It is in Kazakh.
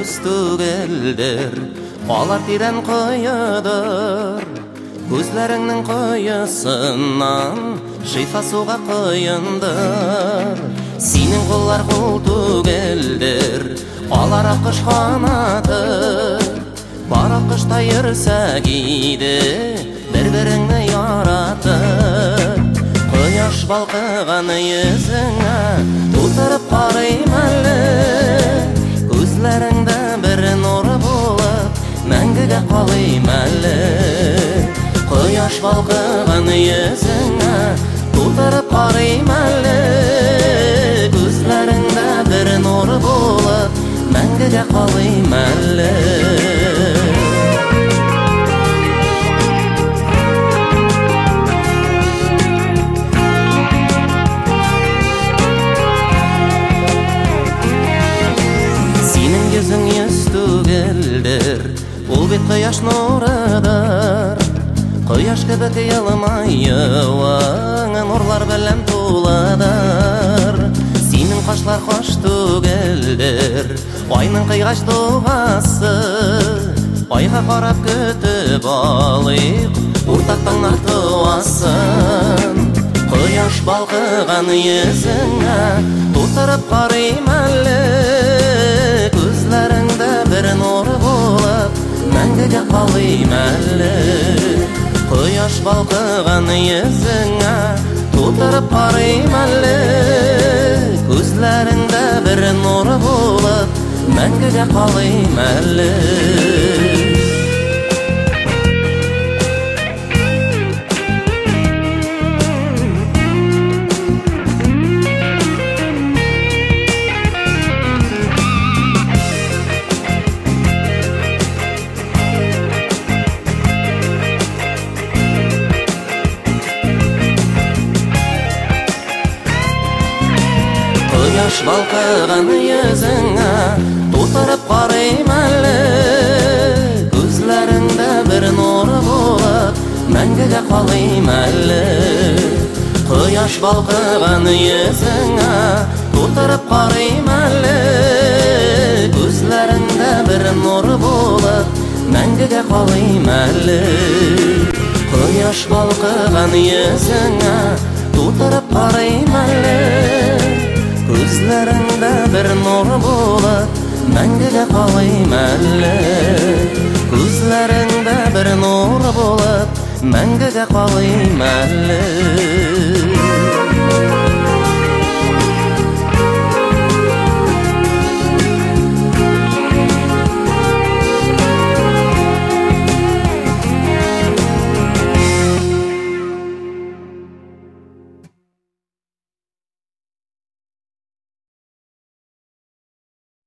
көз түгелдер, алар тирен қойыдыр. Көзлеріңнің қойысынан шифа суға қойындыр. Сенің қолар қол түгелдер, алар ақыш қанатыр. Бар ақыштай үрсә кейде, бір-біріңді яратыр. Құяш балқыған yüzіңе тутырып қарайым әлі. Көзлеріңді бір нұр болып, мәңгіге қалайым әлі. Құяш балқыған yüzіңе тутырып қарайым әлі. Көзлеріңді бір нұр болып, мәңгіге қалайым әлі. Yüzün yüz түгелдер, ол бет құяш нұрыдыр. Құяш кебек елмайуың, нұрлар білем туладыр. Сенің қашлар қош түгелдер, айның қиғаш туғасы. Айға қарап күтіп алайық, ортақтаңнар туасын. Құяш балқыған yüzіңе тутырып қарайым әлі. Көзлеріңді бір нұр болып, мәңгіге қалайым әлі. Құяш балқыған yüzіңе тутырып қарайым әлі. Көзлеріңді бір нұр болып, мәңгіге қалайым әлі. Құяш балқыған yüzіңе тутырып қарайым әлі. Көзлеріңді бір нұр болып, мәңгіге қалайым әлі. Құяш балқыған yüzіңе тутырып қарайым әлі. Көзлеріңді бір нұр болып, мәңгіге қалайым әлі. Құяш балқыған yüzіңе тутырып қарайым әлі. Көзлеріңді бір нұр болып, мәңгіге қалайым әлі. Көзлеріңді бір нұр болып, мәңгіге қалайым әлі.